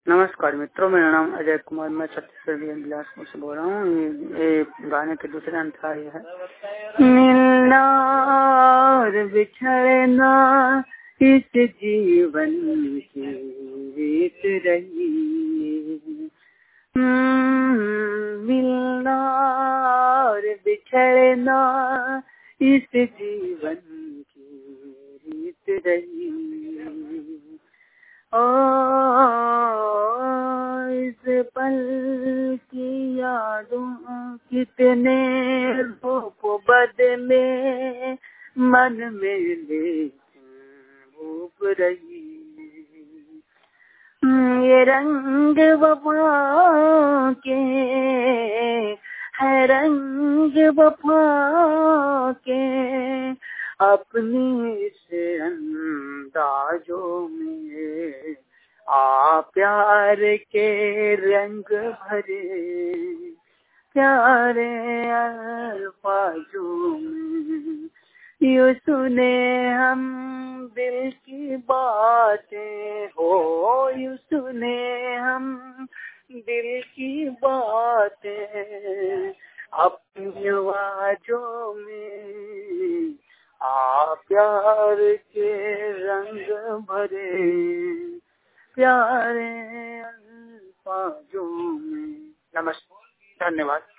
नमस्कार मित्रों, मेरा नाम अजय कुमार, मैं छत्तीसगढ़ बिलासपुर से बोल रहा हूँ। ये गाने के दूसरे अंतराल है। मिलना और बिछड़ना इस जीवन की रीत रही, मिलना और बिछड़ना इस जीवन की रीत रही। ओ इस पल की यादों कितने रूप बदले, मन में लेकिन भूप रही। ये रंग वफा के है, रंग वफा के अपनी इस अंदाजों में आ प्यार के रंग भरे, प्यारे अल्फाजों में यूं सुने हम दिल की बातें, हो यूं सुने हम दिल की बातें, अपनी आवाज़ों में आ प्यार के रंग भरे, प्यारे अल्फाजों में। नमस्कार, धन्यवाद।